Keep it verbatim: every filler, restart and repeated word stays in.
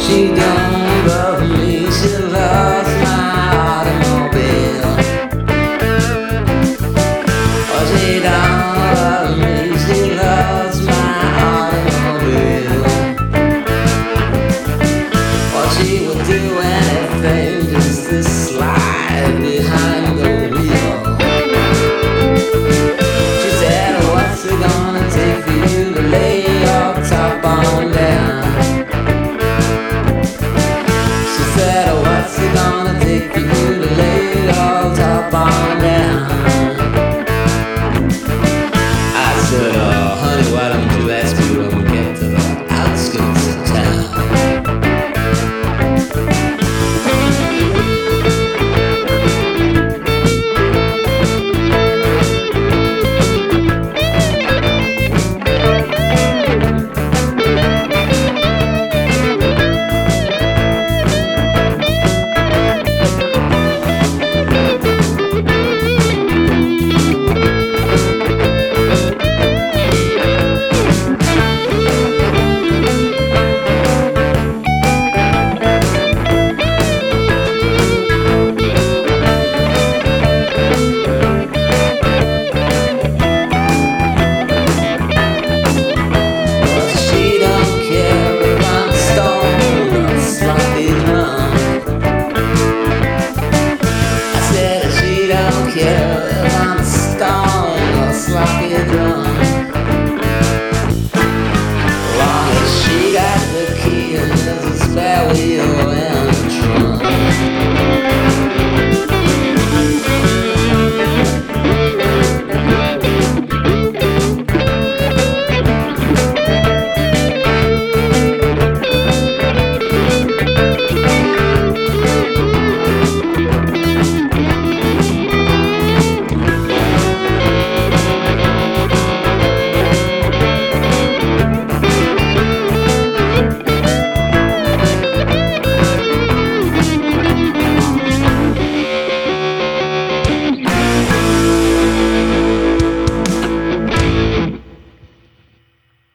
She don't love me, she loves my automobile. Oh, she don't love me, she loves my automobile. Oh, she would do anything just to slide behind the wheel. She said, what's it gonna take for you to lay your top on down? What's it gonna take for you to lay it all top on down? I said, oh, honey, what I'm